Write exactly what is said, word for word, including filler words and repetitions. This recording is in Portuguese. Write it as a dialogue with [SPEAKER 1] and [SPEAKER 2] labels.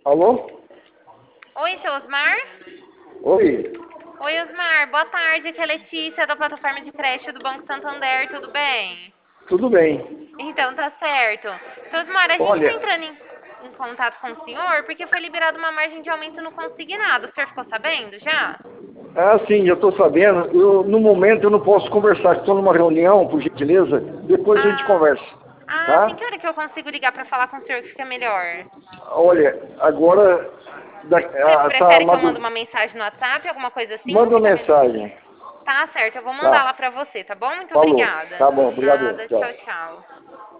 [SPEAKER 1] Alô?
[SPEAKER 2] Oi, seu Osmar?
[SPEAKER 1] Oi,
[SPEAKER 2] Oi, Osmar. Boa tarde. Aqui é a Letícia, da plataforma de crédito do Banco Santander. Tudo bem?
[SPEAKER 1] tudo bem?
[SPEAKER 2] Então, tá certo. Seu Osmar, a gente tá
[SPEAKER 1] Olha,
[SPEAKER 2] entrando em, em contato com o senhor porque foi liberada uma margem de aumento no consignado. O senhor ficou sabendo já?
[SPEAKER 1] ah, sim, eu estou sabendo. Eu, no momento eu não posso conversar, estou numa reunião, por gentileza. Depois a gente
[SPEAKER 2] Ah,
[SPEAKER 1] conversa,
[SPEAKER 2] ah, sim.
[SPEAKER 1] tá?
[SPEAKER 2] Que hora que eu consigo ligar pra falar com o senhor que fica melhor?
[SPEAKER 1] Olha, agora da,
[SPEAKER 2] Você
[SPEAKER 1] ah, tá
[SPEAKER 2] prefere que eu mande
[SPEAKER 1] madu...
[SPEAKER 2] uma mensagem no WhatsApp, alguma coisa assim, ou
[SPEAKER 1] Manda
[SPEAKER 2] fica
[SPEAKER 1] uma
[SPEAKER 2] melhor?
[SPEAKER 1] mensagem,
[SPEAKER 2] Tá certo, eu vou mandar lá
[SPEAKER 1] tá?
[SPEAKER 2] pra você, tá bom? Muito
[SPEAKER 1] Falou.
[SPEAKER 2] obrigada.
[SPEAKER 1] Tá bom, obrigado.
[SPEAKER 2] Nada,
[SPEAKER 1] Tchau.
[SPEAKER 2] tchau, tchau.